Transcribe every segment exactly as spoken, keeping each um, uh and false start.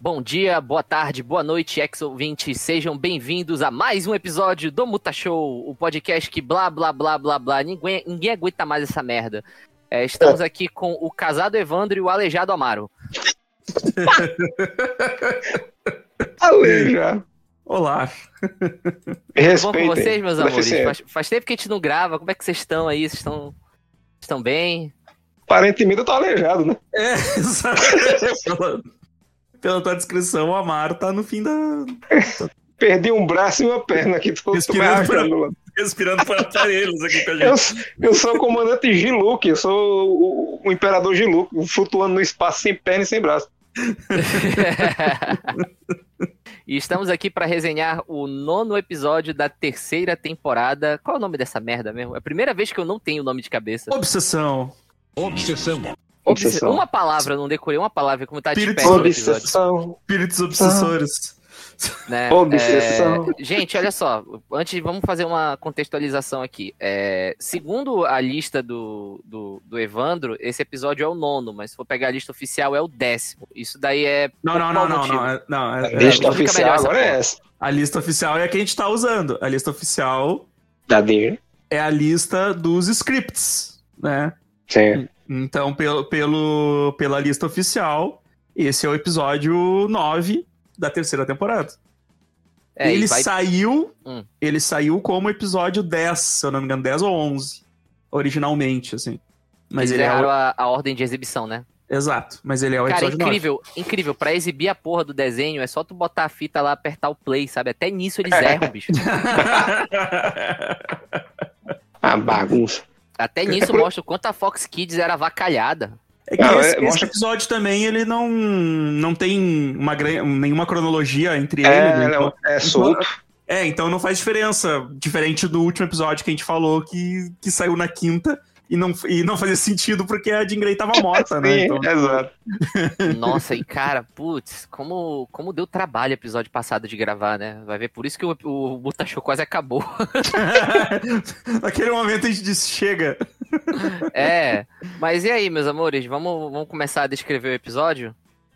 Bom dia, boa tarde, boa noite, ex-ouvintes. Sejam bem-vindos a mais um episódio do Muta Show, o podcast que blá, blá, blá, blá, blá. Ninguém, ninguém aguenta mais essa merda. É, estamos aqui com o casado Evandro e o aleijado Amaro. Aleijado. Olá. Tudo bom com vocês, meus amores? Faz, faz tempo que a gente não grava. Como é que vocês estão aí? Vocês estão, estão bem? Aparentemente eu tô aleijado, né? É, exato. pela, pela tua descrição, o Amaro tá no fim da... Perdi um braço e uma perna aqui. Tô, respirando, tô por, respirando por aparelhos aqui com a gente. Eu, eu sou o comandante Giluk, eu sou o, o imperador Giluk, flutuando no espaço sem perna e sem braço. E estamos aqui para resenhar o nono episódio da terceira temporada. Qual é o nome dessa merda mesmo? É a primeira vez que eu não tenho o nome de cabeça. Obsessão. Obsessão. Obsessão. Uma palavra, eu não decorei uma palavra, como tá de Espíritos, pé no obsessão. Espíritos obsessores. Né? Obsessão. É, gente, olha só, antes vamos fazer uma contextualização aqui. É, segundo a lista do, do, do Evandro, esse episódio é o nono, mas se for pegar a lista oficial é o décimo. Isso daí é... Não, não, não, não, não, é, não. A É, lista é, oficial agora é essa. a lista oficial é a que a gente tá usando. A lista oficial Da dele. é a lista dos scripts, né? Sim. Então, pelo, pelo, pela lista oficial, esse é o episódio nove da terceira temporada. É, ele, vai... saiu, hum. ele saiu como episódio dez, se eu não me engano, dez ou onze, originalmente, assim. Mas Eles ele é erraram o... a, a ordem de exibição, né? Exato, mas ele é o Cara, episódio incrível, nove. incrível. Pra exibir a porra do desenho, é só tu botar a fita lá, apertar o play, sabe? Até nisso eles erram, bicho. A bagunça. Até nisso mostra o quanto a Fox Kids era avacalhada. É que Não, esse, é, esse mostra- episódio também, ele não, não tem uma, gran- nenhuma cronologia entre É, ele. não, Então, é solto. é, então não faz diferença. Diferente do último episódio que a gente falou, que, que saiu na quinta e não, e não fazia sentido porque a Jean Grey tava morta, né? Sim, Então, exato. Nossa, e cara, putz, como, como deu trabalho o episódio passado de gravar, né? Vai ver, por isso que o, o Muta Show quase acabou. naquele momento a gente disse, chega. É, mas e aí, meus amores? Vamos, vamos começar a descrever o episódio?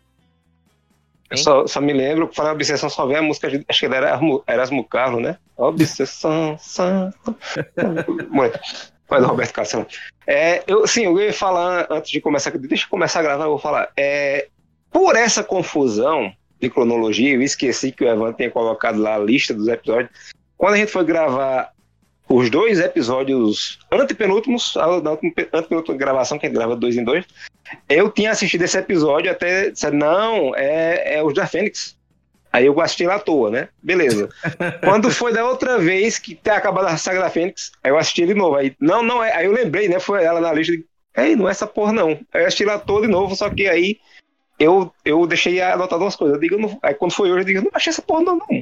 Eu Hein? só, só me lembro que falar obsessão só vem a música, de- acho que era Erasmo, Erasmo Carlos, né? Obsessão, sã, Muito. Faz o Roberto Carlos. É, eu, sim, eu ia falar antes de começar, deixa eu começar a gravar, eu vou falar. É, por essa confusão de cronologia, eu esqueci que o Evan tinha colocado lá a lista dos episódios. Quando a gente foi gravar os dois episódios antepenúltimos, a na antepenúltima gravação, que a gente grava dois em dois, eu tinha assistido esse episódio até disse, não, é, é os da Fênix. Aí eu assisti lá à toa, né? Beleza. Quando foi da outra vez que tem acabado a saga da Fênix, aí eu assisti de novo. Aí, não, não é. Aí eu lembrei, né? Foi ela na lista de. Ei, não é essa porra, não. Aí eu assisti lá toda de novo, só que aí eu, eu deixei anotado umas coisas. Eu digo, eu não... Aí quando foi hoje, eu digo, eu não achei essa porra, não, não.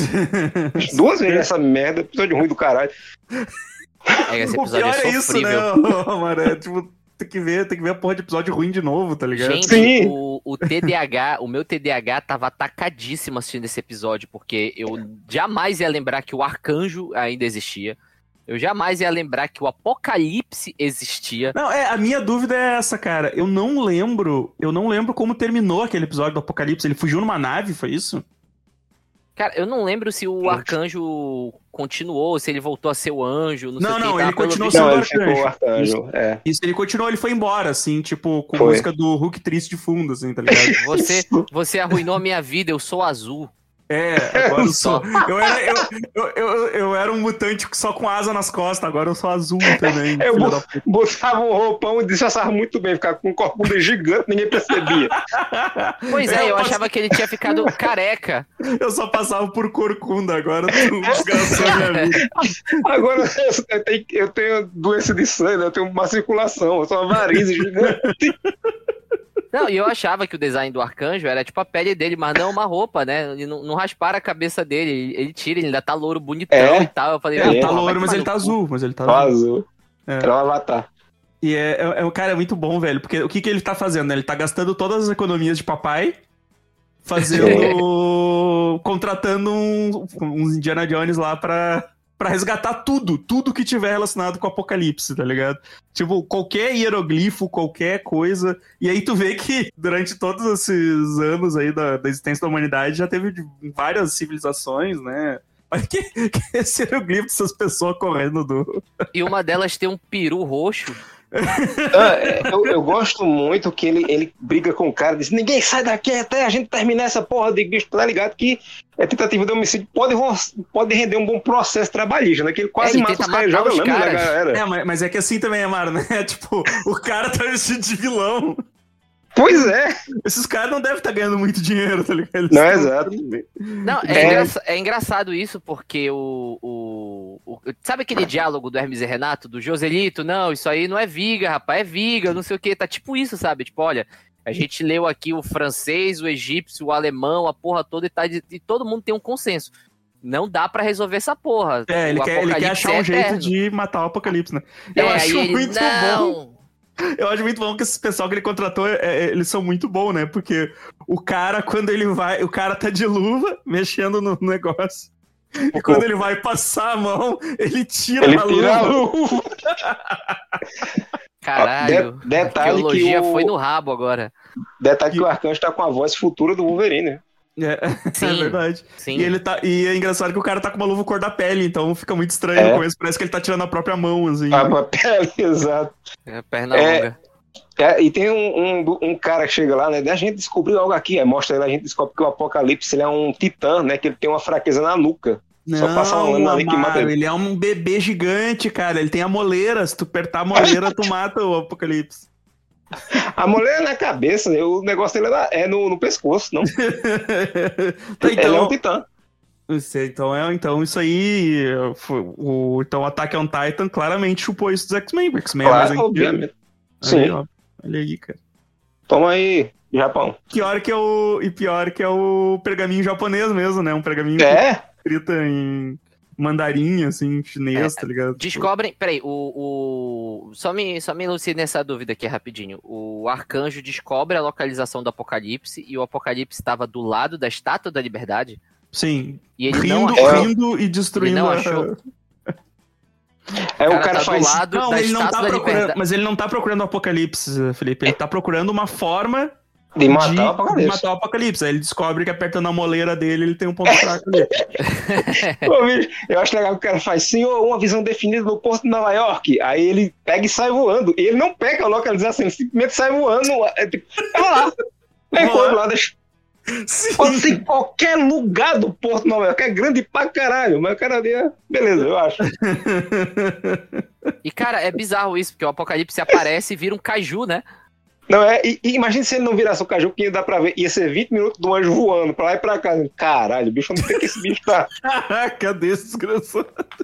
Duas vezes essa merda, episódio ruim do caralho. É, esse O episódio pior é é isso, né, sofrível. mano? É, tipo, tem que ver, tem que ver a porra de episódio ruim de novo, tá ligado? Gente, Sim. o, o T D A H, o meu T D A H tava atacadíssimo assistindo esse episódio, porque eu jamais ia lembrar que o Arcanjo ainda existia. Eu jamais ia lembrar que o Apocalipse existia. Não, é, a minha dúvida é essa, cara. Eu não lembro, eu não lembro como terminou aquele episódio do Apocalipse. Ele fugiu numa nave, foi isso? Cara, eu não lembro se o Arcanjo continuou, se ele voltou a ser o anjo, não, Não, sei o que. não, tava ele pelo continuou vídeo- sendo Não, o ele ficou o Arcanjo. Arcanjo. É. Isso, ele continuou, ele foi embora, assim, tipo, com Foi. música do Hulk triste de fundo, assim, tá ligado? Você, você arruinou a minha vida, eu sou azul. É, agora eu Só. sou. Eu era, eu, eu, eu, eu era um mutante só com asa nas costas, agora eu sou azul também. Eu filho bo- da puta. botava um roupão e disfarçava muito bem, ficava com um corpo gigante, ninguém percebia. Pois é, eu pass- achava que ele tinha ficado careca. Eu só passava por corcunda, agora tu desgraçou a minha vida. Agora eu tenho, eu tenho doença de sangue, eu tenho uma circulação, eu sou uma varize gigante. Não, e eu achava que o design do Arcanjo era tipo a pele dele, mas não uma roupa, né? E não, não rasparam a cabeça dele. Ele, ele tira, ele ainda tá louro bonitão É. e tal. Eu falei, É, ah, Ele tá porra, vai louro, mas tomar ele no tá cu. azul, mas ele tá Só azul. azul. É. Era um avatar. E é, é, é, cara, é muito bom, velho, porque o que, que ele tá fazendo, né? Ele tá gastando todas as economias de papai, fazendo... contratando um- uns Indiana Jones lá pra, pra resgatar tudo, tudo que tiver relacionado com o Apocalipse, tá ligado? Tipo, qualquer hieroglifo, qualquer coisa. E aí tu vê que durante todos esses anos aí da, da existência da humanidade já teve várias civilizações, né? Olha que, que esse hieroglifo dessas pessoas correndo do... E uma delas tem um peru roxo. Ah, eu, eu gosto muito que ele, ele briga com o cara, diz: ninguém sai daqui até a gente terminar essa porra de bicho, tá ligado? Que a tentativa de homicídio pode, pode render um bom processo trabalhista, né? Que ele quase É, ele mata os tenta caras e matar joga os lâmina na caras. galera. É, mas, mas é que assim também, Amaro, né? Tipo, o cara tá vestido de vilão. Pois é. Esses caras não devem estar ganhando muito dinheiro, tá ligado? Eles Não, tão- exato. Não, é, É. engraça- é engraçado isso, porque o, o, o- Sabe aquele diálogo do Hermes e Renato, do Joselito? Não, isso aí não é viga, rapaz, é viga, não sei o que. Tá tipo isso, sabe? Tipo, olha, a gente leu aqui o francês, o egípcio, o alemão, a porra toda e, tá, de- e todo mundo tem um consenso. Não dá pra resolver essa porra. É, ele O quer, ele quer apocalipse achar é um jeito eterno. de matar o Apocalipse, né? É, Eu aí acho ele, muito bom. não. Eu acho muito bom que esse pessoal que ele contratou, é, é, eles são muito bons, né? Porque o cara, quando ele vai, o cara tá de luva, mexendo no negócio. E quando ele vai passar a mão, ele tira Ele a tira a luva. luva. Caralho, De- detalhe a arqueologia que o- foi no rabo agora. Detalhe que o Arcanjo tá com a voz futura do Wolverine, né? É, Sim, é verdade. Sim. E, ele tá, e é engraçado que o cara tá com uma luva cor da pele, então fica muito estranho É. no começo. Parece que ele tá tirando a própria mão, assim. A papel, exato. É, perna É. longa. É, e tem um, um, um cara que chega lá, né? A gente descobriu algo aqui, aí mostra ele, a gente descobre que o Apocalipse ele é um titã, né? Que ele tem uma fraqueza na nuca. Só passa uma lâmina ali que mata Amaro, ele. ele é um bebê gigante, cara. Ele tem a moleira. Se tu apertar a moleira, tu mata o Apocalipse. A mulher é na cabeça, né? O negócio dele é, na- é no, no pescoço, não. Tá, Ele é um então, titã. Isso, então, é, então isso aí. Foi, o, então, Attack on Titan claramente chupou isso dos X-Men. O X-Men é mais Claro, antigo. obviamente. Aí, Sim. ó, olha aí, cara. Toma aí, Japão. Pior que é o, e pior que é o pergaminho japonês mesmo, né? Um pergaminho É? escrito em mandarim, assim, chinês, É, tá ligado? Descobrem. Peraí, o. o só, me, só me elucide nessa dúvida aqui rapidinho. O Arcanjo descobre a localização do Apocalipse e o Apocalipse estava do lado da Estátua da Liberdade. Sim. E ele rindo, não achou. rindo e destruindo Ele não a- achou. É, o cara cara tá do faz. lado Não, da ele não Estátua tá da procurando. Liberdade. Mas ele não tá procurando o Apocalipse, Felipe. Ele tá procurando uma forma De matar de, o Apocalipse. de matar o Apocalipse. Aí ele descobre que apertando a moleira dele, ele tem um ponto fraco ali. Ô, bicho, eu acho legal que o cara faz, senhor, uma visão definida no porto de Nova York. Aí ele pega e sai voando. E ele não pega a localização, ele simplesmente sai voando. É tipo, vai lá. Aí Vai quando lá. lá, deixa. Sim. Pode ser em qualquer lugar do porto de Nova York. É grande pra caralho. Mas o cara ali é. Beleza, eu acho. E, cara, é bizarro isso, porque o Apocalipse aparece e vira um caju, né? Não, é, e, e imagina se ele não virasse o caju, que ia dar pra ver. Ia ser vinte minutos do anjo voando pra lá e pra cá. Caralho, bicho, onde é que esse bicho tá? Cadê esse desgraçado?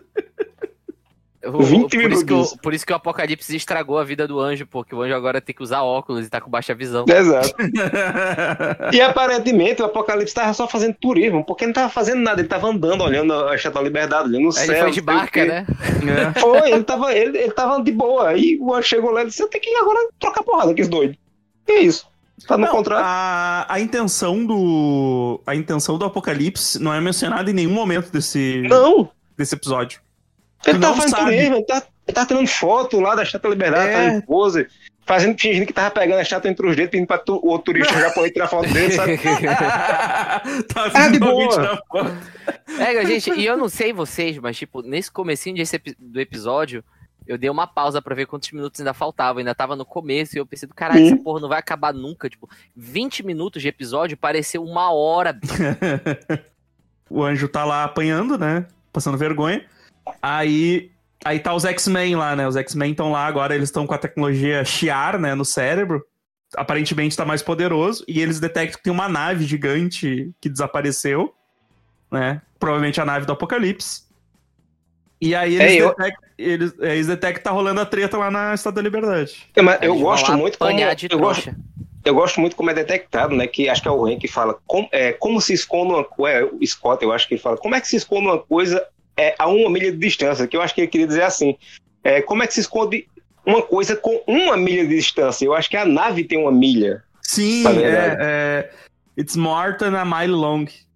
O- vinte por, isso que o, minutos. por isso que o Apocalipse estragou a vida do anjo, porque o anjo agora tem que usar óculos e tá com baixa visão. Exato. E aparentemente o Apocalipse tava só fazendo turismo, porque ele não tava fazendo nada, ele tava andando, olhando a Estátua da Liberdade, olhando no Aí céu. ele foi de não sei o barca, quê. né? É. Foi, ele tava, ele, ele tava de boa. Aí o anjo chegou lá e disse: eu tenho que agora trocar porrada com esse doido. E é isso. Tá no Não, contrato. a, a intenção do a intenção do Apocalipse não é mencionada em nenhum momento desse, Não, desse episódio. ele Tu tava não fazendo sabe. turismo, ele tá, ele tá tirando foto lá da Estátua da Liberdade, É. fazendo pose, fazendo, fingindo que tava pegando a estátua entre os dedos, pedindo pra tu, o outro turista japonês tirar foto dele, sabe? Tá Ah, de vindo alguém boa. tirar foto. É, gente, e eu não sei vocês, mas, tipo, nesse comecinho desse, epi- do episódio, eu dei uma pausa pra ver quantos minutos ainda faltavam. Ainda tava no começo e eu pensei, caralho, Sim. essa porra não vai acabar nunca. Tipo, vinte minutos de episódio pareceu uma hora. bicho. O anjo tá lá apanhando, né? Passando vergonha. Aí, aí tá os X-Men lá, né? Os X-Men estão lá agora, eles estão com a tecnologia Shi'ar, né? No cérebro. Aparentemente tá mais poderoso. E eles detectam que tem uma nave gigante que desapareceu, né? Provavelmente a nave do Apocalipse. E aí eles, É, eu- detectam, eles, eles detectam que tá rolando a treta lá na Estátua da Liberdade. É, mas eu Eles vão gosto lá muito como, apanhar de eu gosto, trouxa. eu gosto muito como é detectado, né? Que acho que é o Ren que fala como, é, como se esconde uma coisa. É, o Scott, eu acho que ele fala como é que se esconde uma coisa é, a uma milha de distância. Que eu acho que ele queria dizer assim: é, como é que se esconde uma coisa com uma milha de distância? Eu acho que a nave tem uma milha. Sim, Tá é, verdade. é. It's more than a mile long.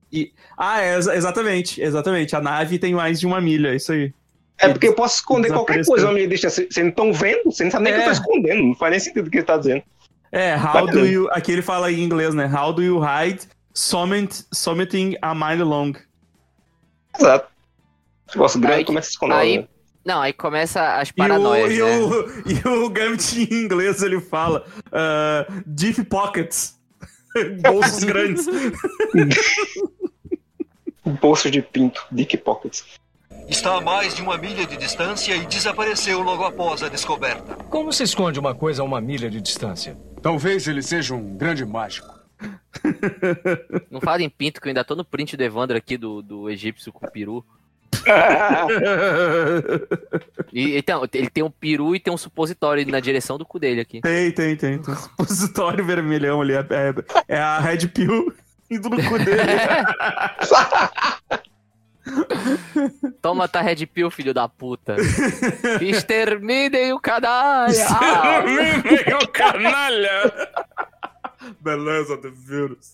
E... Ah, é, exatamente, exatamente. A nave tem mais de uma milha, isso aí. É porque eu posso esconder qualquer coisa na minha distância. Vocês não estão vendo? Vocês não sabem nem é. que eu tô escondendo. Não faz nem sentido o que ele tá dizendo. É, how do you... Aqui ele fala em inglês, né? How do you hide summit, summiting a mile long? Exato. Se fosse grande, começa a esconder. Aí, não, aí começa as paranoias, e o, né? E o, e o Gambit em inglês, ele fala uh, deep pockets. Bolsos grandes. Bolsos de pinto. Deep pockets. Está a mais de uma milha de distância e desapareceu logo após a descoberta. Como se esconde uma coisa a uma milha de distância? Talvez ele seja um grande mágico. Não fala em pinto, que eu ainda tô no print do Evandro aqui, do, do egípcio com o peru. E, então, ele tem um peru e tem um supositório na direção do cu dele aqui. Tem, tem, tem. Tem um supositório vermelhão ali. É, é, é a Red Pill indo no cu dele. Toma tá Red Pill, filho da puta. Exterminem o canalha. Exterminem o canalha. Beleza do vírus.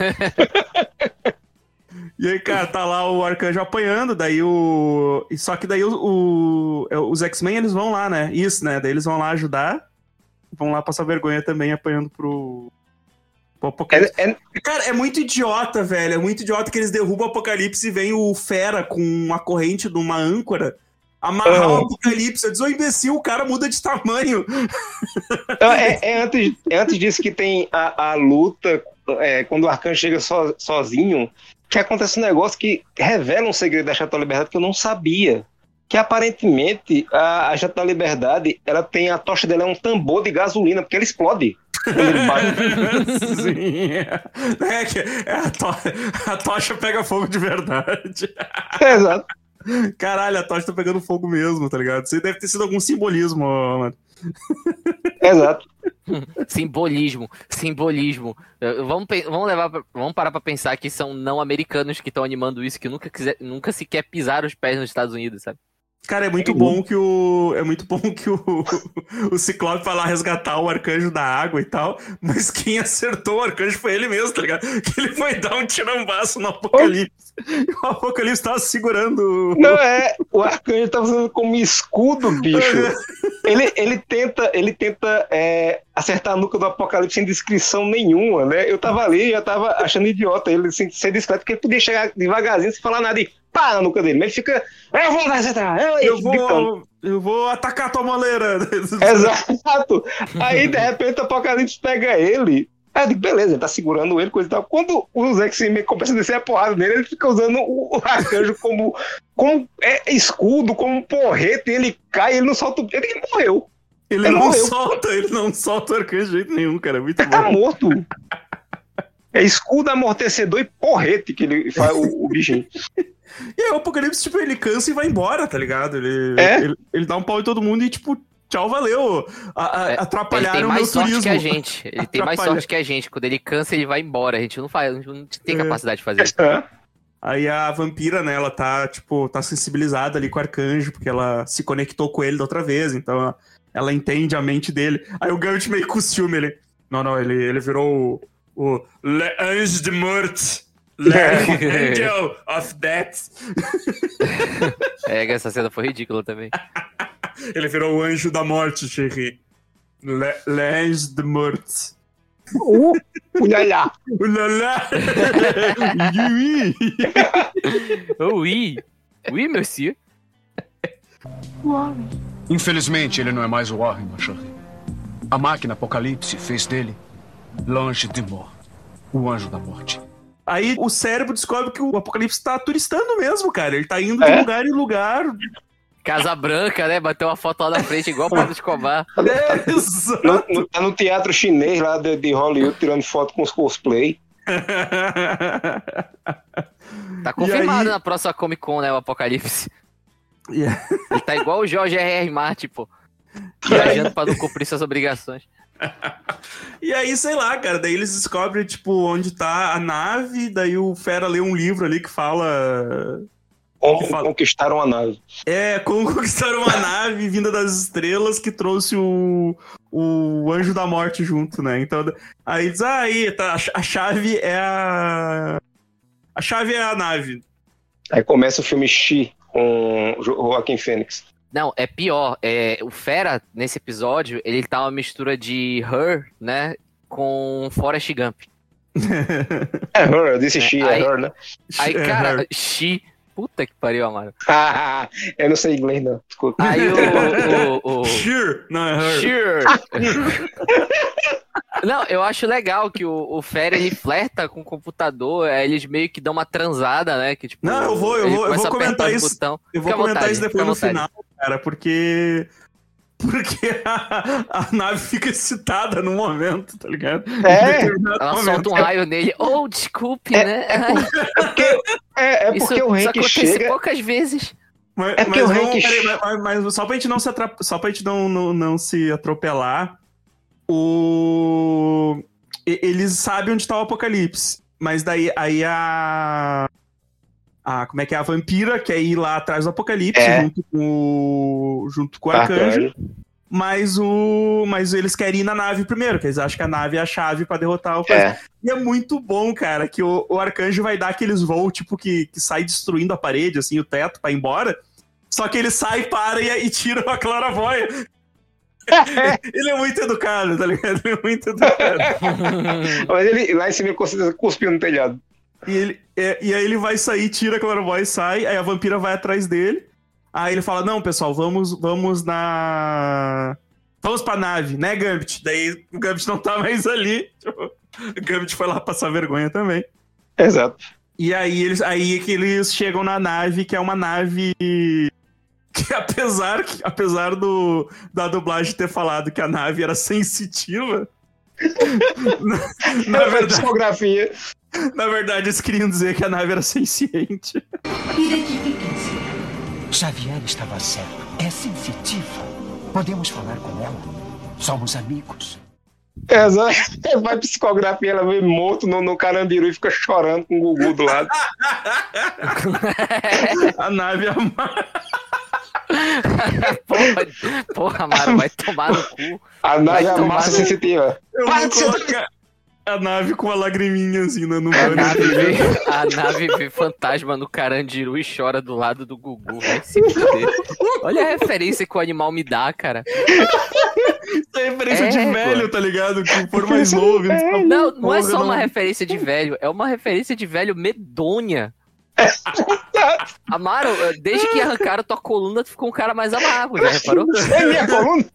E aí, cara, tá lá o Arcanjo apanhando, daí o... Só que daí o, o... os X-Men, eles vão lá, né? Isso, né? Daí eles vão lá ajudar, vão lá passar vergonha também, apanhando pro... pro Apocalipse. É, é... Cara, é muito idiota, velho. É muito idiota que eles derrubam o Apocalipse e vem o Fera com uma corrente de uma âncora amarrar uhum. o Apocalipse. Eu disse, ô imbecil, o cara muda de tamanho. Então, é, é, antes, é antes disso que tem a, a luta, é, quando o Arcanjo chega so, sozinho, que acontece um negócio que revela um segredo da Estátua da Liberdade que eu não sabia. Que aparentemente a, a Estátua da Liberdade, ela tem, a tocha dela é um tambor de gasolina, porque ela explode quando ele bate. Sim. É que a, to- a tocha pega fogo de verdade. É, exato. Caralho, a tocha tá pegando fogo mesmo, tá ligado? Isso deve ter sido algum simbolismo, mano. Exato. Simbolismo, simbolismo. Vamos, vamos, levar pra, vamos parar pra pensar que são não americanos que estão animando isso, que nunca, quiser, nunca sequer pisaram os pés nos Estados Unidos, sabe? Cara, é muito bom que o. É muito bom que o, o Ciclope vai lá resgatar o Arcanjo da água e tal, mas quem acertou o Arcanjo foi ele mesmo, tá ligado? Que ele foi dar um tirambaço no Apocalipse. E o Apocalipse tava segurando. Não, é. O Arcanjo tava usando como escudo, bicho. Ele, ele tenta, ele tenta é, acertar a nuca do Apocalipse sem descrição nenhuma, né? Eu tava ali, já tava achando idiota ele sem ser discreto, porque ele podia chegar devagarzinho sem falar nada e pá na nuca dele. Mas ele fica, eu vou acertar, eu, eu vou, eu vou atacar tua moleira. Exato. Aí, de repente, o Apocalipse pega ele. Aí eu digo, beleza, ele tá segurando ele, coisa e tal. Quando os X-Men começam a descer a porrada nele, ele fica usando o, o Arcanjo como, como é, escudo, como porrete, e ele cai, ele não solta o... Ele morreu. Ele, ele não morreu. solta, ele não solta o Arcanjo de jeito nenhum, cara, muito ele bom. Tá morto. É escudo, amortecedor e porrete que ele faz o, o bichinho. E aí o Apocalipse, tipo, ele cansa e vai embora, tá ligado? Ele, é? ele, ele dá um pau em todo mundo e, tipo, tchau, valeu. A, a, atrapalharam ele tem mais o meu sorte turismo. que a gente. Ele tem mais sorte que a gente. Quando ele cansa, ele vai embora. A gente não faz, a gente não tem capacidade de fazer isso. É. Aí a vampira, né, ela tá, tipo, tá sensibilizada ali com o Arcanjo, porque ela se conectou com ele da outra vez, então ela, ela entende a mente dele. Aí o Gambit meio com o ciúme, ele... Não, não, ele, ele virou o... o Le Ange de Mort. Le Angel of Death. É, essa cena foi ridícula também. Ele virou o Anjo da Morte, Chéri. Le, Le Ange de Mort. Uh, ulala. Ulala. Oui. Oh, oui. Oui, monsieur. Warren. Infelizmente, ele não é mais o Warren, Macharry. A máquina Apocalipse fez dele L'Ange de Mort, o Anjo da Morte. Aí o cérebro descobre que o Apocalipse tá turistando mesmo, cara. Ele tá indo de é? lugar em lugar. Casa Branca, né? Bateu uma foto lá na frente, igual o Pablo Escobar. É, exato. No, no, tá no teatro chinês lá de, de Hollywood, tirando foto com os cosplay. Tá confirmado aí... na próxima Comic Con, né? O Apocalipse. Yeah. Ele tá igual o Jorge R R. Martin, pô. Viajando pra não cumprir suas obrigações. E aí, sei lá, cara, daí eles descobrem, tipo, onde tá a nave, daí o Fera lê um livro ali que fala... Como que fala... conquistaram a nave. É, como conquistaram uma nave vinda das estrelas que trouxe o, o Anjo da Morte junto, né? Então, aí diz, ah, aí, tá, a chave é a... A chave é a nave. Aí começa o filme She, com o Joaquin Phoenix. Não, é pior. É, o Fera, nesse episódio, ele tá uma mistura de Her, né? Com Forrest Gump. É Her, eu disse She, aí, é Her, né? Aí, É cara, Her. She... Puta que pariu, Amaro. Ah, eu não sei inglês, não. Desculpa. Aí o... o, o... Sure, não é her. Sure. Não, eu acho legal que o, o Fera, ele flerta com o computador, aí eles meio que dão uma transada, né? Que, tipo, Não, eu vou, eu ele vou, eu começa vou a apertar comentar os isso. botão. Eu vou Fica à comentar vontade, isso depois fica à no vontade. final, cara, porque. Porque a, a nave fica excitada no momento, tá ligado? É. Em determinado Ela momento. solta um raio nele. Oh, desculpe, É- né? é Ai, Porque, é, é isso, porque o isso Hank acontece chega... poucas vezes. Mas, É porque mas o vamos- Hank- peraí, mas, mas- mas só pra gente não se, atra... só pra gente não, não, não se atropelar, o... e- eles sabem onde tá o Apocalipse. Mas daí aí a. A, como é que é? A vampira quer ir lá atrás do Apocalipse É. junto com o. junto com o arcanjo. Mas o. Mas eles querem ir na nave primeiro, que eles acham que a nave é a chave pra derrotar o É. E é muito bom, cara, que o, o arcanjo vai dar aqueles voos, tipo, que, que sai destruindo a parede, assim, o teto pra ir embora. Só que ele sai, para e, e tira a claraboia. Ele é muito educado, tá ligado? Ele é muito educado. Mas ele lá em cima com certeza cuspiu no telhado. E, ele, é, e aí ele vai sair, tira a claraboia e sai, aí a vampira vai atrás dele. Aí ele fala, não, pessoal, vamos, vamos na... Vamos pra nave, né, Gambit? Daí o Gambit não tá mais ali. Tipo, o Gambit foi lá passar vergonha também. Exato. E aí eles aí que eles chegam na nave, que é uma nave que apesar, que, apesar do, da dublagem ter falado que a nave era sensitiva, na, na, Na verdade, discografia. na verdade eles queriam dizer que a nave era senciente. Identifiquem-se. Xavier estava certo. É sensitiva. Podemos falar com ela. Somos amigos. Exato. Vai psicografia, ela vê morto no, no Carandiru e fica chorando com o Gugu do lado. A nave ama... porra, porra, Amaro, vai tomar no cu. A nave é a tomar massa no- sensitiva. Eu Vai, vou você- colocar a nave com uma lagriminha assim no, no A olho. nave, vê, a nave vê fantasma no Carandiru e chora do lado do Gugu. Vai se fuder. Olha a referência que o animal me dá, cara. Isso é referência de É, velho, pô. tá ligado? Que for mais novo. eles falam, Não, não é porra, só não- uma referência de velho, é uma referência de velho medonha. Amaro, desde que arrancaram tua coluna, tu ficou um cara mais amargo, já reparou? É minha coluna?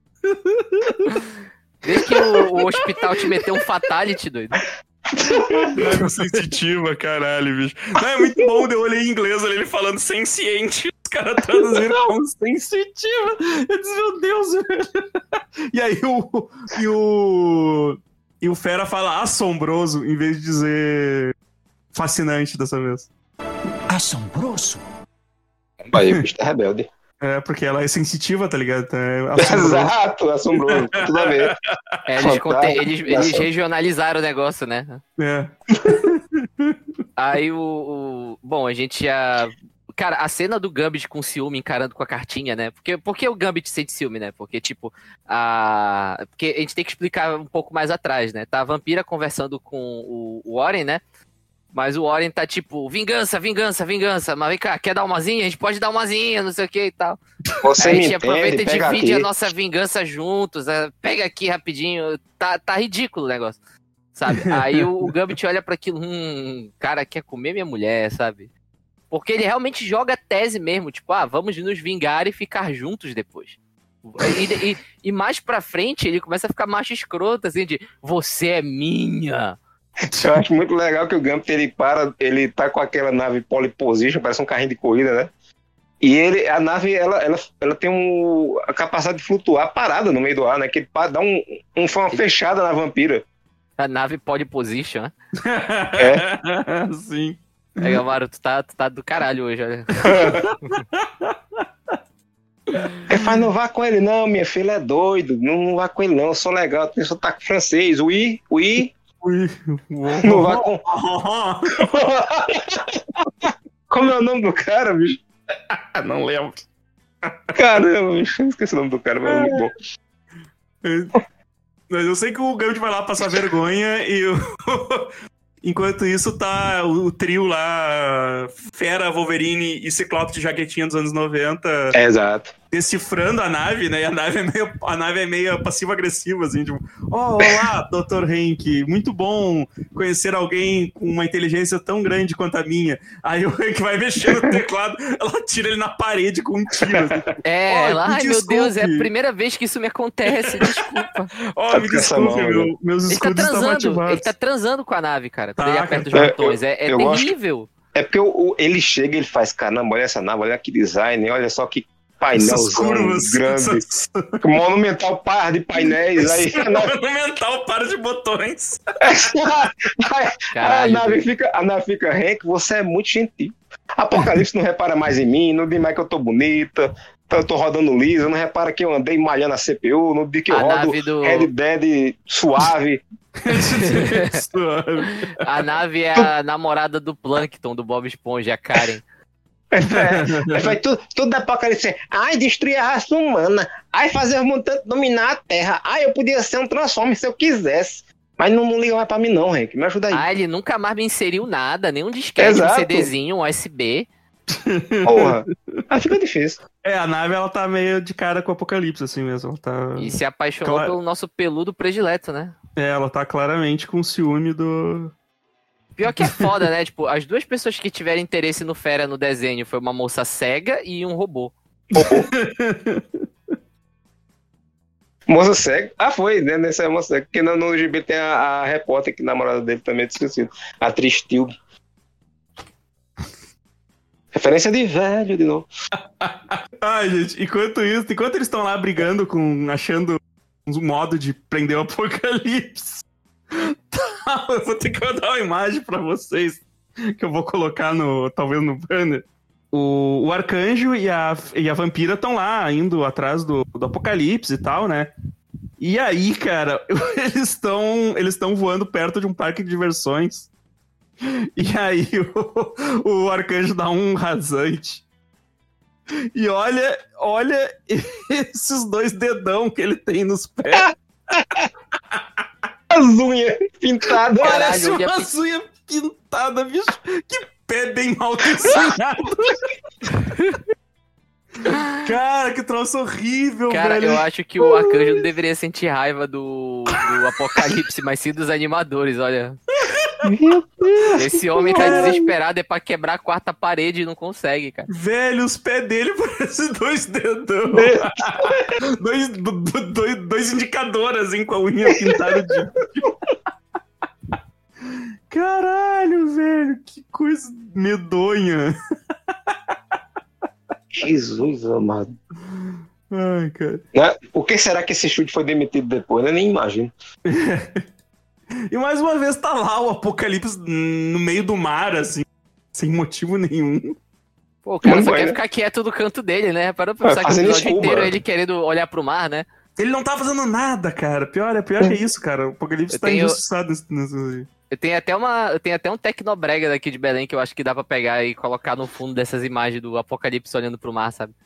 Desde que o, o hospital te meteu um fatality, doido. Nave sensitiva, caralho, bicho. Não, é muito bom, eu olhei em inglês ali, ele falando senciente. Os caras traduziram como sensitiva. Eu disse, meu Deus, velho. E aí o. E o. E o Fera fala assombroso, em vez de dizer fascinante dessa vez. Assombroso. Aí, o bicho tá rebelde. É, porque ela é sensitiva, tá ligado? É assombroso. Exato, assombroso. Tudo a ver. É, eles, Fantástico. conte- eles, eles regionalizaram o negócio, né? É. Aí o, o- Bom, a gente já. Cara, a cena do Gambit com ciúme encarando com a cartinha, né? Porque, por que o Gambit sente ciúme, né? Porque, tipo, a. Porque a gente tem que explicar um pouco mais atrás, né? Tá a vampira conversando com o o Warren, né? Mas o Warren tá tipo, vingança, vingança, vingança. Mas vem cá, quer dar umazinha? A gente pode dar umazinha, não sei o que e tal. Você Aí a me gente entende, aproveita e pega divide aqui. a nossa vingança juntos. né? Pega aqui rapidinho. Tá, tá ridículo o negócio, sabe? Aí o, o Gambit olha pra aquilo, hum, cara, quer comer minha mulher, sabe? Porque ele realmente joga a tese mesmo, tipo, ah, vamos nos vingar e ficar juntos depois. E, e, e mais pra frente ele começa a ficar macho escroto, assim, de você é minha. Eu acho muito legal que o Gambit, ele para, ele tá com aquela nave polyposition, parece um carrinho de corrida, né? E ele, a nave, ela, ela, ela tem um, a capacidade de flutuar parada no meio do ar, né? Que ele pa- dá um, um, uma fechada na vampira. A nave pode position, né? É. Sim. Aí, Amaro, tu tá, tu tá do caralho hoje, olha. Ele fala, não vá com ele não, minha filha é doido, não, não vá com ele não, eu sou legal, tem sotaque francês, oui, oui, Ui. não vá com... Como é o nome do cara, bicho? Não lembro. Caramba, bicho, eu esqueci o nome do cara, mas é muito bom. Mas eu sei que o Gambit vai lá passar vergonha e o, Enquanto isso, tá o, o trio lá, Fera, Wolverine e Ciclope de jaquetinha dos anos noventa, É, exato. decifrando a nave, né? E a nave é meio, a nave é meio passivo-agressiva, assim, tipo, oh, olá, doutor Hank, muito bom conhecer alguém com uma inteligência tão grande quanto a minha. Aí o Hank vai mexendo no teclado, ela tira ele na parede com um tiro. Assim. É, Oh, ela, me ai meu desculpe. Deus, é a primeira vez que isso me acontece, desculpa. Oh, Tá me com essa desculpe, mão, meu, né? meus Ele tá escudos estão transando, ativados. ele tá transando com a nave, cara, quando Tá, ele aperta os cara. botões. É, é Eu gosto- terrível. É porque o, o- ele chega e ele faz, caramba, olha essa nave, olha que design, olha só que Essas painelzão curvas, grande, essas... monumental par de painéis, aí a nave, monumental para de botões. a Caralho, nave velho. fica, a nave fica, Hank, você é muito gentil. Apocalipse não repara mais em mim, não diz mais que eu tô bonita, eu tô rodando liso, não repara que eu andei malhando a C P U, não diz que eu A rodo nave do- Red Dead suave. A nave é a namorada do Plankton, do Bob Esponja, a Karen. É, é, vai tudo, tudo da Apocalipse. Ai, destruir a raça humana. Ai, fazer os mutantes dominar a Terra. Ai, eu podia ser um Transformer se eu quisesse. Mas não, não liga mais pra mim não, Hank. Me ajuda aí. Ah, ele nunca mais me inseriu nada, nem um disquete, Exato. um CDzinho, um U S B. Porra. Aí fica difícil. É, a nave, ela tá meio de cara com o Apocalipse, assim mesmo. Ela tá... E se apaixonou Claro. pelo nosso peludo predileto, né? É, ela tá claramente com ciúme do... Pior que é foda, né? Tipo, as duas pessoas que tiveram interesse no Fera no desenho foi uma moça cega e um robô. Moça cega. Ah, foi, né? Nessa é moça cega. Porque no, no G B tem a, a repórter que namorada dele também, é esquecido. A atriz Tilg. Referência de velho de novo. Ai, gente, enquanto isso, enquanto eles estão lá brigando com, achando um modo de prender o Apocalipse, tá, eu vou ter que mandar uma imagem pra vocês, que eu vou colocar no, talvez no banner. O, o Arcanjo e a, e a Vampira estão lá, indo atrás do, do Apocalipse e tal, né? E aí, cara, eles estão eles estão voando perto de um parque de diversões. E aí o, o Arcanjo dá um rasante. E olha, olha esses dois dedão que ele tem nos pés. As unhas pintadas. Caralho, Parece unha uma unha pintada, bicho. Que pé bem mal desenhado. Cara, que troço horrível, Cara, velho. eu acho que o Arcanjo não deveria sentir raiva do, do Apocalipse, mas sim dos animadores, olha. Esse homem tá desesperado, é pra quebrar a quarta parede e não consegue, cara. Velho, os pés dele parecem dois dedão. dois, do- do- dois, dois indicadores, assim, com a unha pintada de... Caralho, velho, que coisa medonha. Jesus amado. Ai, cara. Né? Por que será que esse chute foi demitido depois? Eu nem imagino. E mais uma vez tá lá o Apocalipse no meio do mar, assim, sem motivo nenhum. Pô, o cara Muito só bem, quer né? ficar quieto do canto dele, né? Parou pra pensar É, que o fazendo episódio escuba. inteiro ele querendo olhar pro mar, né? Ele não tá fazendo nada, cara. Pior é pior que isso, cara. O Apocalipse Eu tá tenho- injustiçado nesse... nesse... Eu tenho até uma, eu tenho até um tecnobrega daqui de Belém que eu acho que dá pra pegar e colocar no fundo dessas imagens do Apocalipse olhando pro mar, sabe?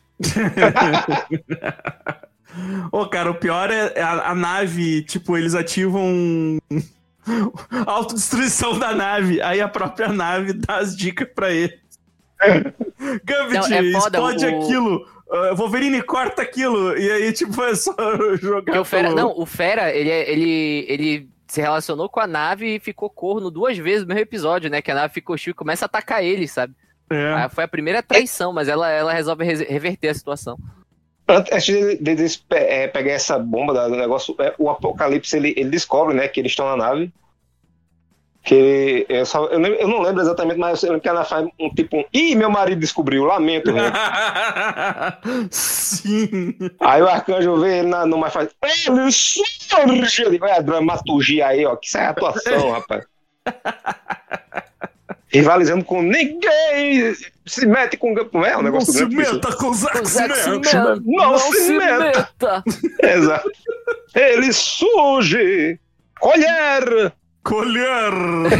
Ô, cara, o pior é a, a nave, tipo, eles ativam a autodestruição da nave, aí a própria nave dá as dicas pra eles. Gambit, Não, é foda, explode o- aquilo, uh, Wolverine corta aquilo, e aí, tipo, é só jogar Porque o Fera, pelo- não, o Fera, ele, é- ele, ele se relacionou com a nave e ficou corno duas vezes no mesmo episódio, né? Que a nave ficou chique e começa a atacar ele, sabe? É. Aí foi a primeira traição, mas ela, ela resolve res- reverter a situação. Antes de, de, de pe- é, pegar essa bomba da- do negócio, é, o Apocalipse ele, ele descobre, né, que eles estão na nave. Que eu, só, eu, lembro- eu não lembro exatamente, mas eu lembro que ela faz um tipo um. Ih, meu marido descobriu, lamento, velho. Sim. Aí o Arcanjo vê ele na, numa faz. Ele surge! Eu digo, é a dramaturgia aí, ó, que isso é atuação, rapaz. Rivalizando com ninguém se mete com. Como é? Um Não negócio se grande. meta com os Os X-Men. X-Men, Não se meta. Exato. Ele surge! Colher! Colher.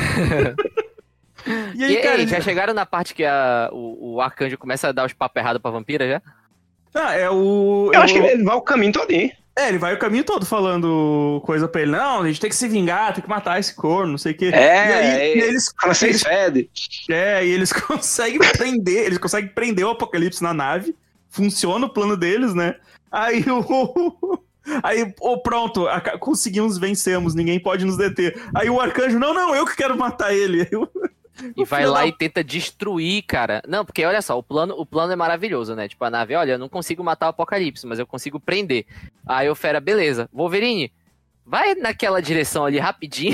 E E aí, aí, cara, já chegaram na parte que a, o, o Arcanjo começa a dar os papos errados pra vampira já? ah, é o... Eu é acho o- que ele vai o caminho todinho. É, ele vai o caminho todo falando coisa pra ele. Não, a gente tem que se vingar, tem que matar esse corno, não sei o quê. É, e aí é, e eles, Francês eles, fede. é, e eles conseguem prender, eles conseguem prender o Apocalipse na nave. Funciona o plano deles, né? Aí o... Aí, oh, pronto, a, conseguimos, vencemos, ninguém pode nos deter. Aí o Arcanjo, não, não, eu que quero matar ele. Eu... E vai lá da... e tenta destruir, cara. Não, porque olha só, o plano, o plano é maravilhoso, né? Tipo, a nave, olha, eu não consigo matar o Apocalipse, mas eu consigo prender. Aí o Fera, beleza, Wolverine, vai naquela direção ali rapidinho.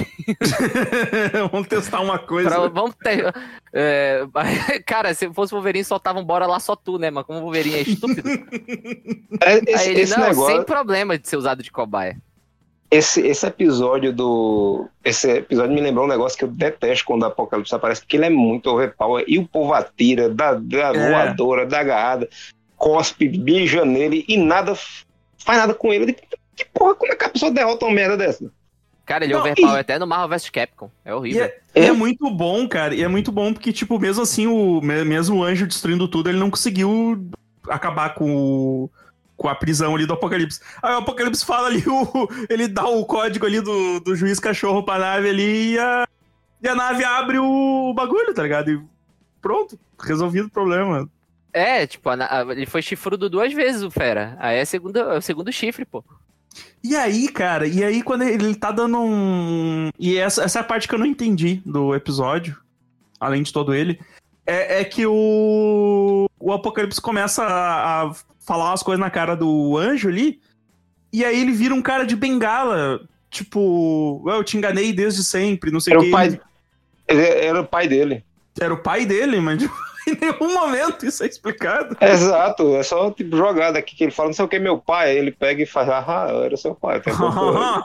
Vamos testar uma coisa. Pra, vamos ter, é, cara, se fosse o Wolverine, soltavam bora lá só tu, né? Mas como o Wolverine é estúpido. É, esse, Aí ele, esse não, negócio... sem problema de ser usado de cobaia. Esse, esse episódio do. Esse episódio me lembrou um negócio que eu detesto quando o Apocalipse aparece, porque ele é muito overpower. E o povo atira, da, da É. voadora, da agarrada, cospe, bija nele e nada faz nada com ele. Que porra, como é que a pessoa derrota uma merda dessa? Cara, ele Não, overpower e- até no Marvel versus. Capcom. É E horrível. é, e é muito bom, cara. E é muito bom porque, tipo, mesmo assim, o, me- mesmo o anjo destruindo tudo, ele não conseguiu acabar com o- com a prisão ali do Apocalipse. Aí o Apocalipse fala ali, o, ele dá o código ali do, do juiz cachorro pra nave ali e a, e a nave abre o bagulho, tá ligado? E pronto, resolvido o problema. É, tipo, a na- a- ele foi chifrudo duas vezes, o Fera. Aí é, a segunda, é o segundo chifre, pô. E aí, cara, e aí quando ele tá dando um... E essa, essa é a parte que eu não entendi do episódio, além de todo ele, é, é que o, o Apocalipse começa a, a falar umas coisas na cara do anjo ali, e aí ele vira um cara de bengala, tipo, "Ué, eu te enganei desde sempre, não sei Era o o que. pai, ele- era o pai dele. Era o pai dele, mas tipo, em nenhum momento isso é explicado. Exato, é só tipo jogada aqui que ele fala, não sei o que, meu pai. Aí ele pega e faz, ah, era seu pai. Tem como, porra.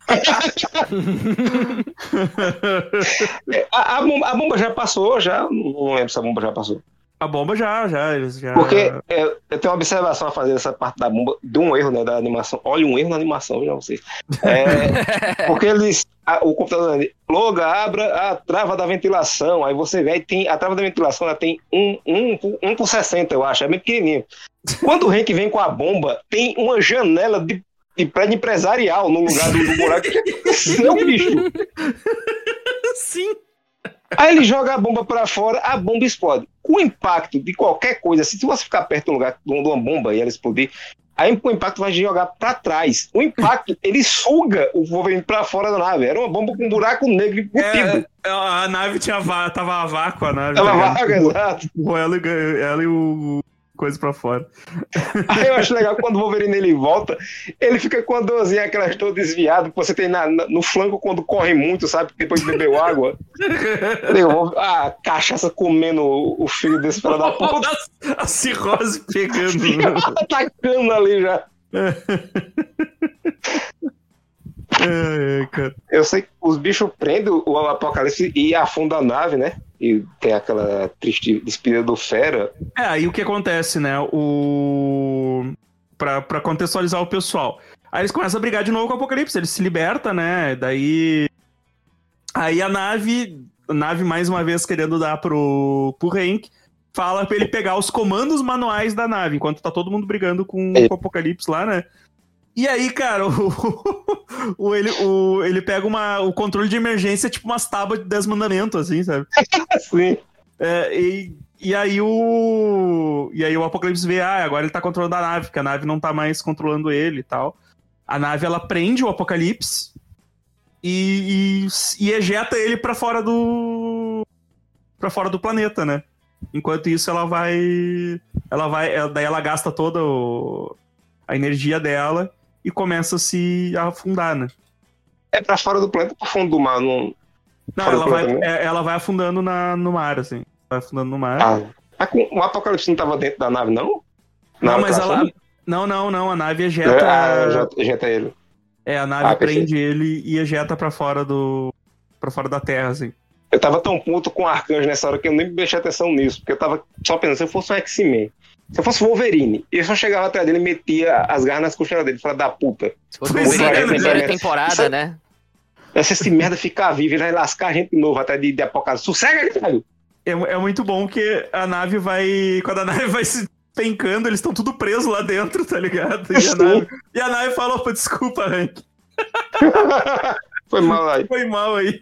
É, a, a bomba, a bomba já passou, já? Não lembro se a bomba já passou. A bomba já, já, eles já... Porque é, eu tenho uma observação a fazer dessa parte da bomba, de um erro, né, da animação. Olha, um erro na animação, já vocês. É, porque eles, a, o computador, loga, abra a trava da ventilação, aí você vê, aí tem, a trava da ventilação ela tem um, um, um por sessenta, eu acho, é bem pequenininho. Quando o Hank vem com a bomba, tem uma janela de, de prédio empresarial no lugar do, do buraco. Que aconteceu, bicho? Sim. Aí ele joga a bomba pra fora, a bomba explode. Com o impacto de qualquer coisa, se você ficar perto de um lugar de uma bomba e ela explodir, aí o impacto vai jogar pra trás. O impacto, ele suga o Wolverine pra fora da nave. Era uma bomba com um buraco negro embutido. É, a nave tinha va- tava a vácuo, a nave. Ela tá ligado? vaga, exato. O ela, e- ela e o coisa pra fora. Aí eu acho legal que quando o Wolverine ele volta, ele fica com a dorzinha, aquelas todas desviadas que você tem na, na- no flanco quando corre muito, sabe? Depois de bebeu água. Eu, a cachaça comendo o, o filho desse filho da puta. A, a cirrose pegando. Atacando ali já. É, é, cara. Eu sei que os bichos prendem o Apocalipse e afundam a nave, né? E tem aquela triste despedida do Fera. É, aí o que acontece, né? O... Pra, pra contextualizar o pessoal. Aí eles começam a brigar de novo com o Apocalipse, ele se liberta, né? Daí... Aí a nave, a nave mais uma vez querendo dar pro, pro Hank, fala pra ele pegar os comandos manuais da nave, enquanto tá todo mundo brigando com, É. com o Apocalipse lá, né? E aí, cara, o, o, ele, o, ele pega uma, o controle de emergência, tipo umas tábuas de dez mandamentos, assim, sabe? Assim. É, e, e aí o. E aí o Apocalipse vê, ah, agora ele tá controlando a nave, porque a nave não tá mais controlando ele e tal. A nave ela prende o Apocalipse e, e, e ejeta ele pra fora do. pra fora do planeta, né? Enquanto isso, ela vai. Ela vai. ela- Daí ela gasta toda o- a energia dela e começa a se afundar, né? É pra fora do planeta, pro fundo do mar. Não... Não, Fora do ela vai, planeta, né? é- ela vai afundando na, no mar, assim. Vai afundando no mar. Ah, mas com- o Apocalipse não tava dentro da nave, não? não, Na mas hora que ela. afunda? Não, não, não. A nave ejeta. Ah, já, ejeta ele. É, a nave Ah, prende ele e ejeta pra fora do. pra fora da Terra, assim. Eu tava tão puto com o Arcanjo nessa hora que eu nem prestei atenção nisso, porque eu tava só pensando, se eu fosse um X-Men, se eu fosse o Wolverine, eu só chegava atrás dele e metia as garras nas costelas dele, falava da puta. Se fosse Pois o Wolverine é, da né? primeira temporada, Isso- né? Se esse merda ficar vivo, ele vai lascar a gente de novo até de, de Apocalipse. Sossega, cara! É, é muito bom que a nave vai. Quando a nave vai se, despencando, eles estão tudo presos lá dentro, tá ligado? E a nave, e a nave fala, opa, desculpa, Hank. Foi mal aí. Foi mal aí.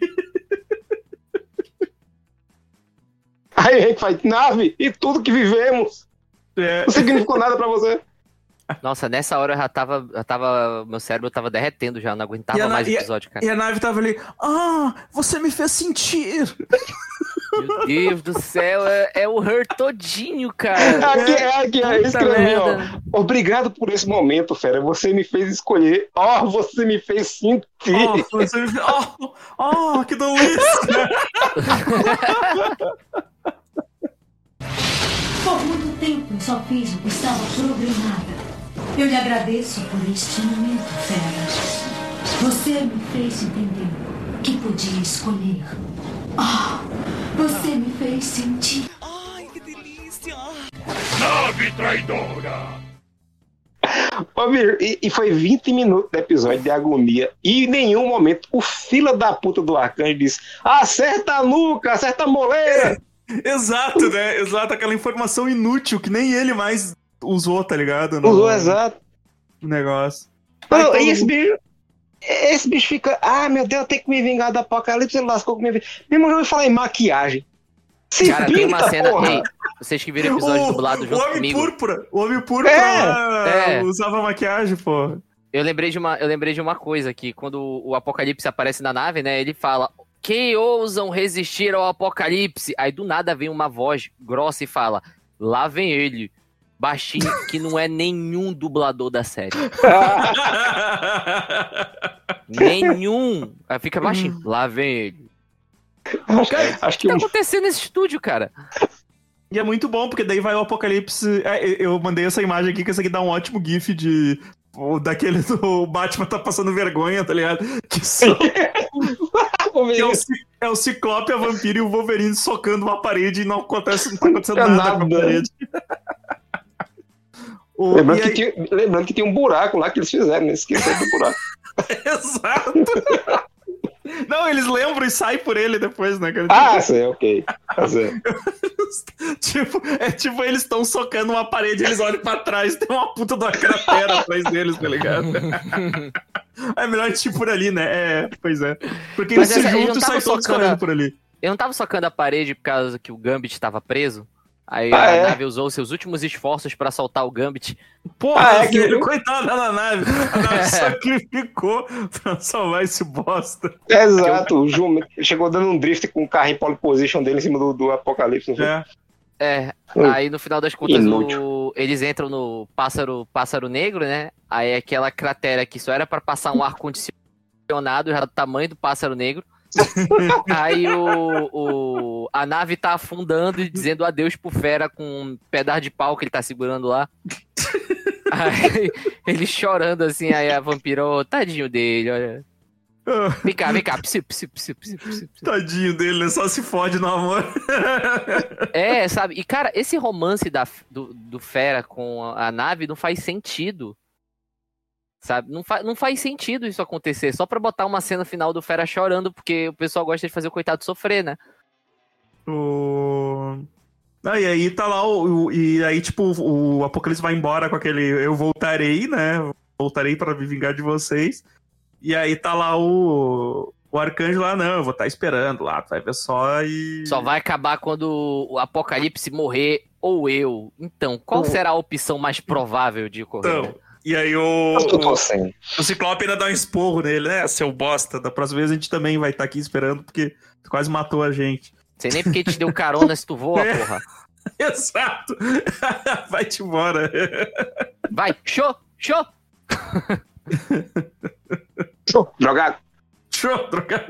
Aí a gente faz, nave, e tudo que vivemos. É. Não significou nada pra você. Nossa, nessa hora eu já tava, já tava. Meu cérebro tava derretendo já, eu não aguentava E a na- mais o e a- episódio, cara. E a nave tava ali, ah, você me fez sentir. Meu Deus do céu, é, é o Her todinho, cara. Aqui, é, aqui, é, Puta escrevi, ó. merda. Obrigado por esse momento, fera. Você me fez escolher. Ó, oh, você me fez sentir. Oh, você me fez... oh, oh, que delícia. Por muito tempo eu só fiz o que estava programada. Eu lhe agradeço por este momento, Fera. Você me fez entender que podia escolher. Ah, você me fez sentir. Ai, que delícia! Nave traidora! Ô, bicho, e, e foi vinte minutos de episódio de agonia. E em nenhum momento o fila da puta do Arcanjo disse: acerta a nuca, acerta a moleira. Exato, né? Exato, aquela informação inútil que nem ele mais usou, tá ligado? No, Usou, exato. no negócio. Não, Aí todo e esse mundo- bicho. Esse bicho fica. Ah, meu Deus, eu tenho que me vingar do Apocalipse. Ele lascou com minha vida. Meu irmão, já ouviu falar em maquiagem. Se Cara, tem uma pinta, cena. porra. Ei, vocês que viram o episódio o, dublado o junto Homem comigo. Púrpura. O Homem Púrpura É, lá é. usava maquiagem, pô. Eu lembrei de uma, eu lembrei de uma coisa que quando o Apocalipse aparece na nave, né? Ele fala: quem ousam resistir ao Apocalipse? Aí do nada vem uma voz grossa e fala: lá vem ele. Baixinho, que não é nenhum dublador da série. Nenhum. Aí fica baixinho. Lá vem ele. Acho, Cara, acho o que que tá um- acontecendo nesse estúdio, cara? E é muito bom, porque daí vai o Apocalipse. É, eu mandei essa imagem aqui, que essa aqui dá um ótimo gif de. o- Daquele do Batman tá passando vergonha, tá ligado? Que, só- que é, o, Ci- é o Ciclope, a Vampira e o Wolverine socando uma parede e não acontece, não tá acontecendo É nada, com a nada. parede. O- Lembrando, e que aí- tinha, lembrando que tinha um buraco lá que eles fizeram, né? Esqueceram do buraco. Exato! Não, eles lembram e saem por ele depois, né, cara? Ah, sei, ok. Tá certo. Tipo, é tipo, eles estão socando uma parede, eles olham pra trás, tem uma puta de uma cratera atrás deles, tá ligado? É melhor a gente ir por ali, né? É, pois é. Porque Mas eles se essa- eles juntam não e saem tavam todos socando correndo a- por ali. Eu não tava socando a parede por causa que o Gambit estava preso. Aí Ah, a é? nave usou seus últimos esforços pra soltar o Gambit. Porra, Ah, é que- filho, coitado da nave. A nave sacrificou pra salvar esse bosta. Exato, o Ju chegou dando um drift com o carro em pole position dele em cima do, do Apocalipse. Não foi? É. É, Hum. aí no final das contas Inútil. o- eles entram no pássaro, pássaro negro, né? Aí aquela cratera que só era pra passar um ar-condicionado, já do tamanho do pássaro negro. Aí o, o- a nave tá afundando e dizendo adeus pro Fera com um pedaço de pau que ele tá segurando lá. Aí ele chorando assim, aí a vampira, ô, tadinho dele, olha. Ah, Vem cá, vem cá, psi, psi, psi, psi, psi, psi. Tadinho dele, né? Só se fode no amor. É, sabe? E, cara, esse romance da, do, do Fera com a nave não faz sentido. Sabe? Não, fa, não faz sentido isso acontecer. Só pra botar uma cena final do Fera chorando, porque o pessoal gosta de fazer o coitado sofrer, né? O... Ah, e aí tá lá o, o- e aí tipo o Apocalipse vai embora com aquele eu voltarei, né? Voltarei para me vingar de vocês. E aí tá lá o o Arcanjo lá, não, eu vou estar esperando lá, tu vai ver só e Só vai acabar quando o Apocalipse morrer ou eu. Então, qual O- será a opção mais provável de ocorrer? então, e aí o, Eu tô o, torcendo. o Ciclope ainda dá um esporro nele, né? Seu bosta, da próxima vez a gente também vai estar aqui esperando porque tu quase matou a gente. Sei nem porque te deu carona se tu voa, É. porra. Exato. Vai-te embora. Vai, show, show! Jogado. Show, trocar.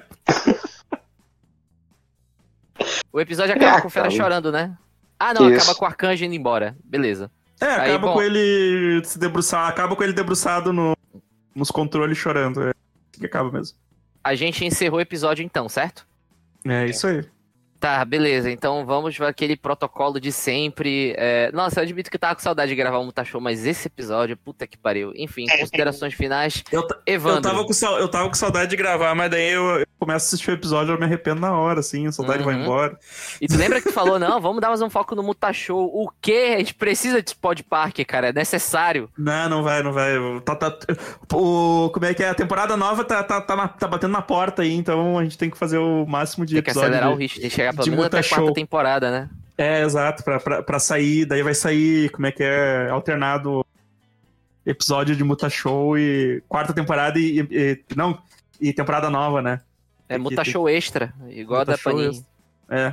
O episódio acaba Ah, com o Fera cara. chorando, né? Ah, não, Isso. acaba com o Arcanjo indo embora. Beleza. É, Aí, acaba bom. com ele se debruçar, acaba com ele debruçado no, nos controles chorando. É assim que acaba mesmo. A gente encerrou o episódio então, certo? É isso aí. Tá, beleza. Então vamos para aquele protocolo de sempre. É... Nossa, eu admito que eu tava com saudade de gravar um Mutashow, mas esse episódio, puta que pariu. Enfim, considerações finais. Eu, t- Evandro. eu, tava com, sal- eu tava com saudade de gravar, mas daí eu, eu começo a assistir o episódio e eu me arrependo na hora, assim, a saudade Uhum. vai embora. E tu lembra que tu falou, não, vamos dar mais um foco no Mutashow. O quê? A gente precisa de Pod Park, cara, é necessário. Não, não vai, não vai. Tá, tá, o, como é que é? A temporada nova tá, tá, tá, na- tá batendo na porta aí, então a gente tem que fazer o máximo de Tem que episódio acelerar de, o ritmo, tem que chegar pelo de menos até a Mutashow. quarta temporada, né? É, exato, pra, pra, pra sair, daí vai sair, como é que é, alternado episódio de Mutashow e quarta temporada e, e- e- não, e temporada nova, né? É Tem que- Mutashow extra, igual a da Mutashow Panini. extra. É.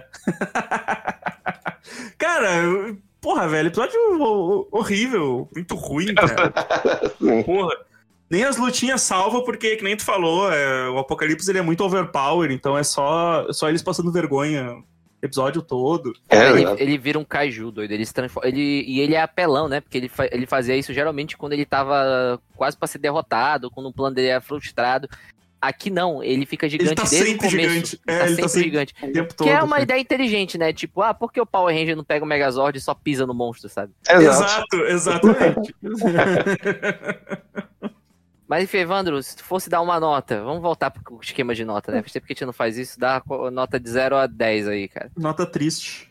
Cara, eu- porra, velho, episódio ho- horrível, muito ruim, cara. Porra. Nem as lutinhas salvam, porque, que nem tu falou, é, o Apocalipse ele é muito overpower, então é só, só eles passando vergonha o episódio todo. É, ele, exato. ele vira um kaiju, doido. Ele se transforma. Ele, e ele é apelão, né? Porque ele, fa- ele fazia isso geralmente quando ele tava quase pra ser derrotado, quando o plano dele era frustrado. Aqui não, ele fica gigante Ele tá desde o sempre começo. gigante. Ele É, tá ele sempre tá sempre gigante. o tempo todo. Que é uma assim. ideia inteligente, né? Tipo, ah, por que o Power Ranger não pega o Megazord e só pisa no monstro, sabe? Exato. Exato, exatamente. Mas enfim, Evandro, se tu fosse dar uma nota, vamos voltar pro esquema de nota, né? Faz tempo que a gente não faz isso, dá a nota de zero a dez aí, cara. Nota triste.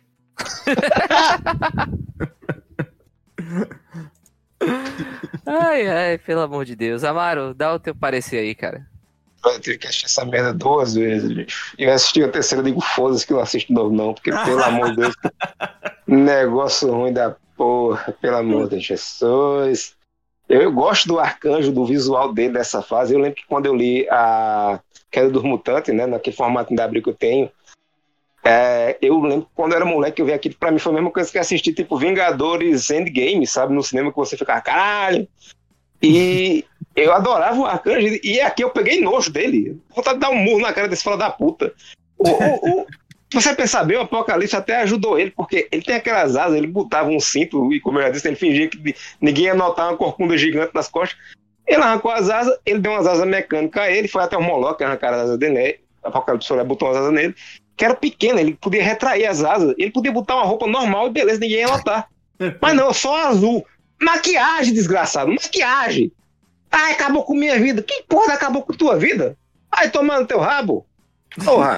Ai, ai, pelo amor de Deus. Amaro, dá o teu parecer aí, cara. Eu tive que assistir essa merda duas vezes, bicho. E eu assisti a terceira, eu digo, foda-se que eu não assisto de novo, não. Porque, pelo amor de Deus, negócio ruim da porra, pelo amor de Jesus. Eu, eu gosto do Arcanjo, do visual dele dessa fase. Eu lembro que quando eu li a Queda dos Mutantes, né, naquele formato da abril que eu tenho, é, eu lembro que quando eu era moleque, eu vi aquilo, pra mim foi a mesma coisa que assistir, tipo, Vingadores Endgame, sabe, no cinema, que você fica, caralho. E eu adorava o Arcanjo, e aqui eu peguei nojo dele. Vontade de dar um murro na cara desse filho da puta. O, o, o, se você pensar bem, o Apocalipse até ajudou ele, porque ele tem aquelas asas, ele botava um cinto, e como eu já disse, ele fingia que ninguém ia notar uma corcunda gigante nas costas. Ele arrancou as asas, ele deu umas asas mecânicas a ele, foi até o Moloch arrancar as asas dele, né? O Apocalipse só botou umas asas nele, que era pequeno, ele podia retrair as asas, ele podia botar uma roupa normal e beleza, ninguém ia notar. Mas não, só azul. Maquiagem, desgraçado, maquiagem. Ai, acabou com minha vida. Que porra acabou com tua vida? Ai, tomando teu rabo. Porra.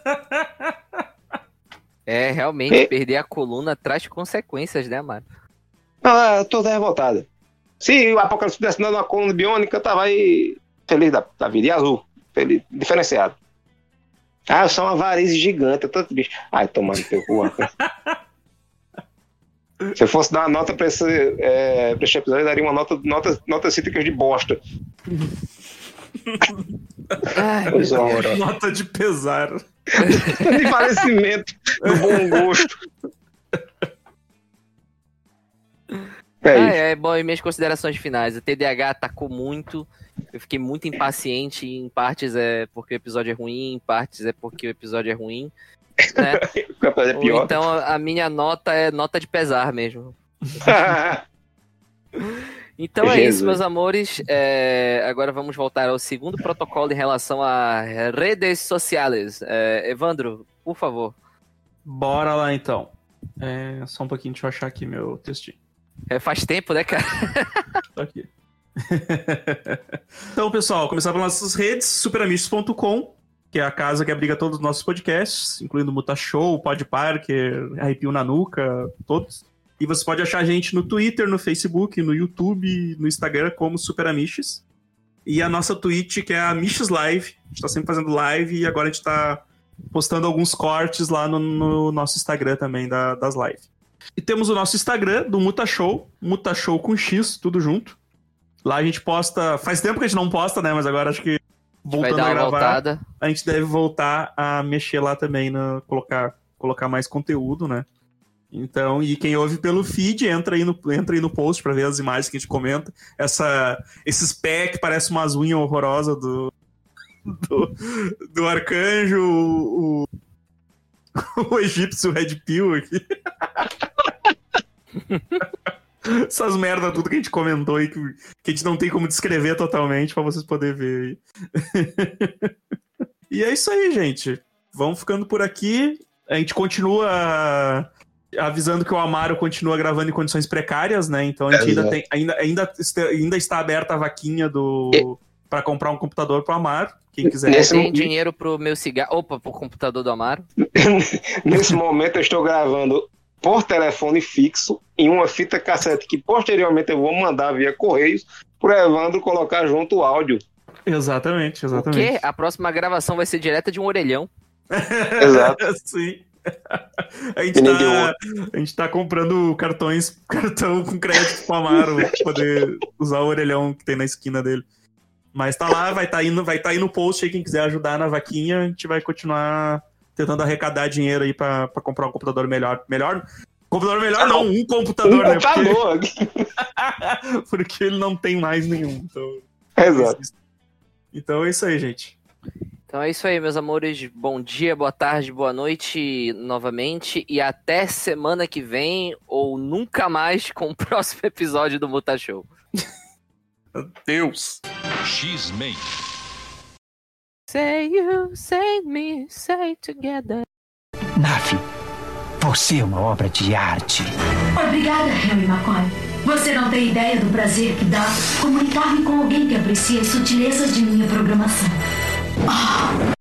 É, realmente, É. perder a coluna traz consequências, né, mano? Ah, eu tô revoltado. Se o Apocalipse tivesse dado uma coluna biônica, eu tava aí feliz da, da vida. E azul, feliz, diferenciado. Ah, eu sou uma varize gigante, eu tô triste. Ai, tomando teu cu. Se eu fosse dar uma nota pra esse, é, pra esse episódio, eu daria uma nota, nota, nota cítricas de bosta. Ai, Coisa horrorosa. Nota de pesar. De falecimento do bom gosto. É Ah, isso. é, bom, e minhas considerações finais. O T D A H atacou muito. Eu fiquei muito impaciente. Em partes é porque o episódio é ruim, em partes é porque o episódio é ruim. Né? O campeonato é pior. Então a minha nota é nota de pesar mesmo. Então é Jesus. isso, meus amores. É, agora vamos voltar ao segundo protocolo em relação a redes sociais. É, Evandro, por favor. Bora lá então. É, só um pouquinho, deixa eu achar aqui meu textinho. É, faz tempo, né, cara? Tá aqui. Então, pessoal, começar pelas nossas redes, superamistos ponto com, que é a casa que abriga todos os nossos podcasts, incluindo o Mutashow, o Podpark, Arrepio na Nuca, todos. E você pode achar a gente no Twitter, no Facebook, no YouTube, no Instagram, como Superamiches. E a nossa Twitch, que é a Miches Live. A gente tá sempre fazendo live e agora a gente tá postando alguns cortes lá no, no nosso Instagram também da, das lives. E temos o nosso Instagram do Mutashow, Mutashow com X, tudo junto. Lá a gente posta... Faz tempo que a gente não posta, né? Mas agora acho que Vai voltando dar a uma gravar, voltada. a gente deve voltar a mexer lá também, no, colocar, colocar mais conteúdo, né? Então, e quem ouve pelo feed, entra aí no, entra aí no post pra ver as imagens que a gente comenta. Essa, esses pés que parecem umas unhas horrorosas do, do, do Arcanjo, o, o egípcio Red Pill aqui. Essas merda tudo que a gente comentou aí, que, que a gente não tem como descrever totalmente pra vocês poderem ver aí. E é isso aí, gente. Vamos ficando por aqui. A gente continua avisando que o Amaro continua gravando em condições precárias, né? Então a gente ainda, tem, ainda, ainda, ainda está aberta a vaquinha do para comprar um computador pro Amaro. Quem quiser. Nesse tem dinheiro pro meu cigarro. Opa, pro computador do Amaro. Nesse momento eu estou gravando por telefone fixo em uma fita cassete que posteriormente eu vou mandar via Correios pro Evandro colocar junto o áudio. Exatamente, exatamente. O quê? A próxima gravação vai ser direta de um orelhão. Exato. Sim. A gente, tá, a gente tá comprando cartões, cartão com crédito pro Amaro pra poder usar o orelhão que tem na esquina dele. Mas tá lá, vai tá indo, vai tá aí no post aí, quem quiser ajudar na vaquinha, a gente vai continuar tentando arrecadar dinheiro aí pra, pra comprar um computador melhor. Melhor? Computador melhor não, um computador, um né? computador. Porque... Porque ele não tem mais nenhum. Então... Exato. Então é isso aí, gente. Então é isso aí, meus amores. Bom dia, boa tarde, boa noite novamente. E até semana que vem, ou nunca mais, com o próximo episódio do Muta Show. Deus. X-Men. Say you, say me, say together. Nave, você é uma obra de arte. Obrigada, Harry McCoy. Você não tem ideia do prazer que dá comunicar-me com alguém que aprecia as sutilezas de minha programação. Ah!